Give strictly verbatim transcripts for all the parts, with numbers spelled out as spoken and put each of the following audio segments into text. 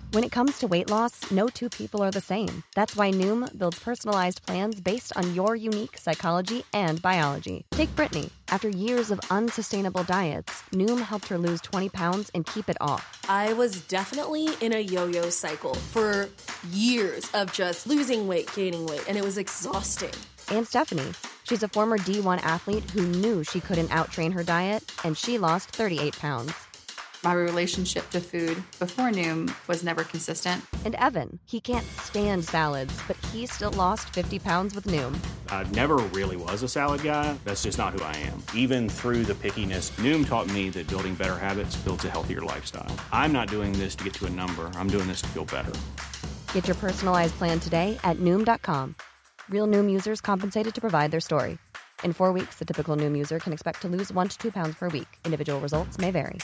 When it comes to weight loss, no two people are the same. That's why Noom builds personalized plans based on your unique psychology and biology. Take Brittany. After years of unsustainable diets, Noom helped her lose twenty pounds and keep it off. I was definitely in a yo-yo cycle for years of just losing weight, gaining weight, and it was exhausting. And Stephanie. She's a former D one athlete who knew she couldn't outtrain her diet, and she lost thirty-eight pounds. My relationship to food before Noom was never consistent. And Evan, he can't stand salads, but he still lost fifty pounds with Noom. I never really was a salad guy. That's just not who I am. Even through the pickiness, Noom taught me that building better habits builds a healthier lifestyle. I'm not doing this to get to a number. I'm doing this to feel better. Get your personalized plan today at Noom dot com. Real Noom users compensated to provide their story. In four weeks, the typical Noom user can expect to lose one to two pounds per week. Individual results may vary.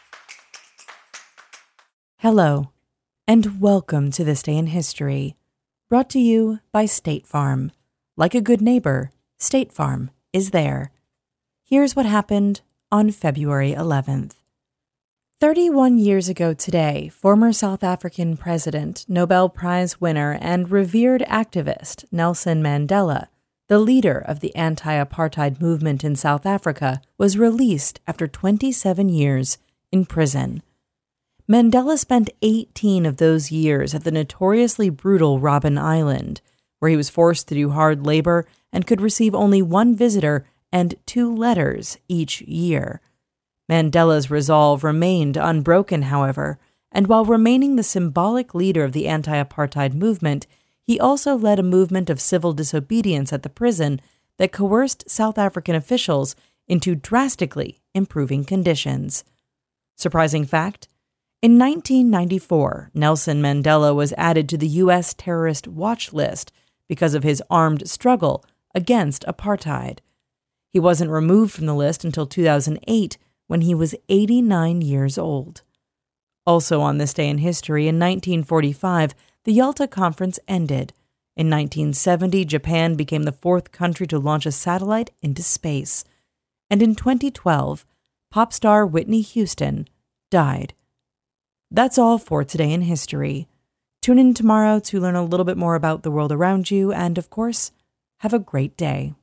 Hello, and welcome to This Day in History, brought to you by State Farm. Like a good neighbor, State Farm is there. Here's what happened on February eleventh. thirty-one years ago today, former South African president, Nobel Prize winner, and revered activist Nelson Mandela, the leader of the anti-apartheid movement in South Africa, was released after twenty-seven years in prison. Mandela spent eighteen of those years at the notoriously brutal Robben Island, where he was forced to do hard labor and could receive only one visitor and two letters each year. Mandela's resolve remained unbroken, however, and while remaining the symbolic leader of the anti-apartheid movement, he also led a movement of civil disobedience at the prison that coerced South African officials into drastically improving conditions. Surprising fact? In nineteen ninety-four, Nelson Mandela was added to the U S terrorist watch list because of his armed struggle against apartheid. He wasn't removed from the list until two thousand eight, when he was eighty-nine years old. Also on this day in history, in nineteen forty-five, the Yalta Conference ended. In nineteen seventy, Japan became the fourth country to launch a satellite into space. And in twenty twelve, pop star Whitney Houston died. That's all for today in history. Tune in tomorrow to learn a little bit more about the world around you, and of course, have a great day.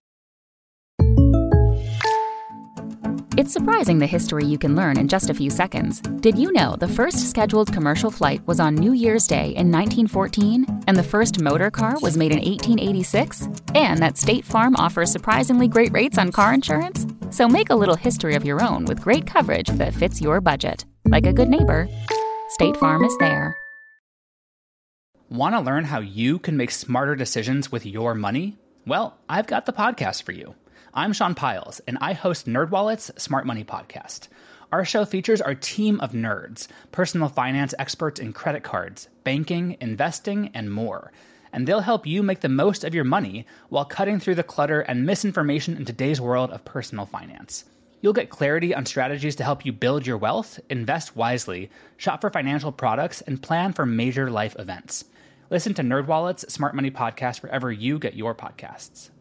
It's surprising the history you can learn in just a few seconds. Did you know the first scheduled commercial flight was on New Year's Day in nineteen fourteen, and the first motor car was made in eighteen eighty-six? And that State Farm offers surprisingly great rates on car insurance? So make a little history of your own with great coverage that fits your budget. Like a good neighbor, State Farm is there. Want to learn how you can make smarter decisions with your money? Well, I've got the podcast for you. I'm Sean Piles, and I host NerdWallet's Smart Money Podcast. Our show features our team of nerds, personal finance experts in credit cards, banking, investing, and more. And they'll help you make the most of your money while cutting through the clutter and misinformation in today's world of personal finance. You'll get clarity on strategies to help you build your wealth, invest wisely, shop for financial products, and plan for major life events. Listen to NerdWallet's Smart Money Podcast wherever you get your podcasts.